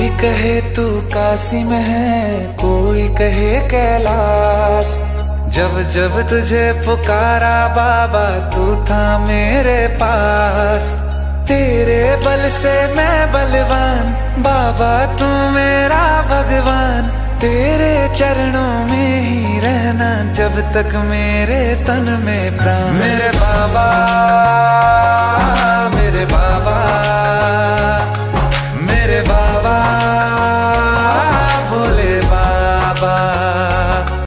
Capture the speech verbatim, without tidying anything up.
कोई कहे तू काशी में है, कोई कहे कैलाश। जब जब तुझे पुकारा बाबा तू था मेरे पास। तेरे बल से मैं बलवान, बाबा तू मेरा भगवान। तेरे चरणों में ही रहना जब तक मेरे तन में प्राण। मेरे बाबा